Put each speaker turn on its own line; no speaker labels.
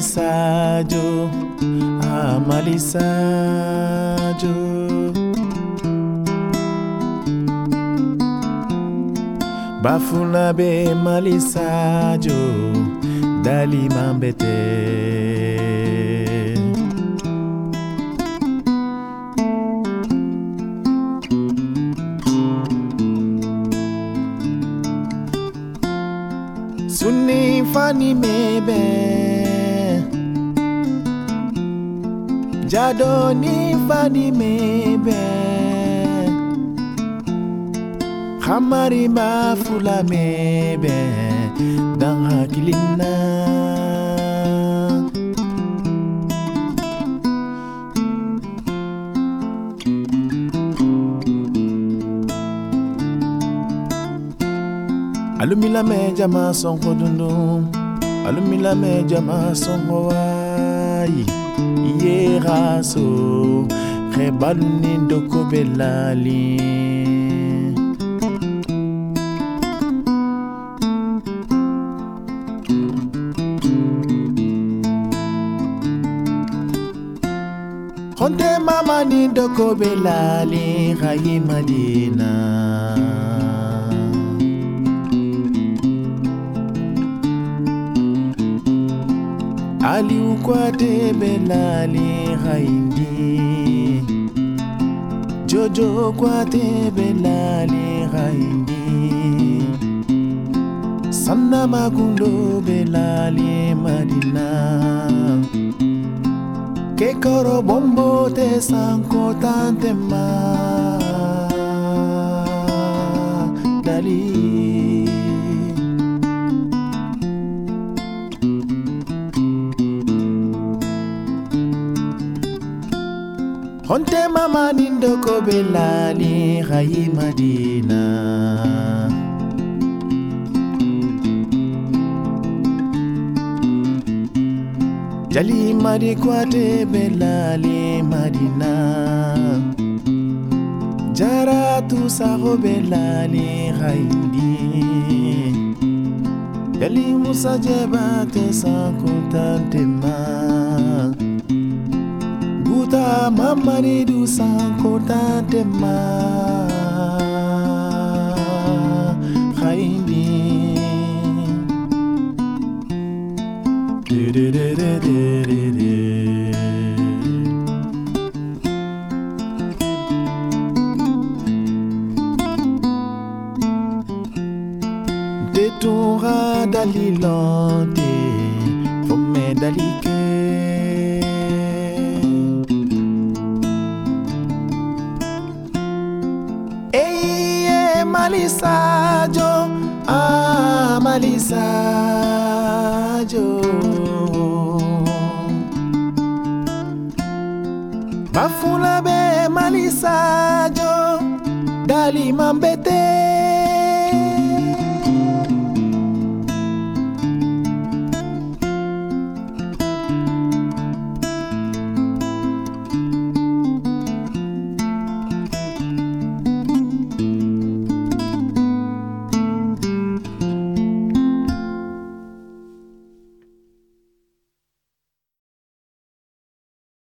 Malisajo, ah Malisajo. Bafuna be Malisajo, dali mambete. Sunni fani mebe, jado ni fani mebe, khamari ma fula mebe, dan hakilina. Alumila me jama sonko dundum, alumila me jama sonko wai. Iye raso, rebaluni doko belali. Honte mama ni doko belali, rayi Madina. Ali ukwate belali haindi, Jojo kwate belali haindi, Sanna magundo belali Madina. Kekoro bombo te sanko tante ma dali. Honte mama nindoko belali rayi Madina. Jali madi kwate belali Madina. Jara tu saho belali rayindi. Jali musa jebate sankutante ma. Buta mama ni du sankutante ma. Rayindi. Detura dalilante, fome dalike. Eye Malisajo, ah Malisajo. Bafula be Malisajo, dali mambete.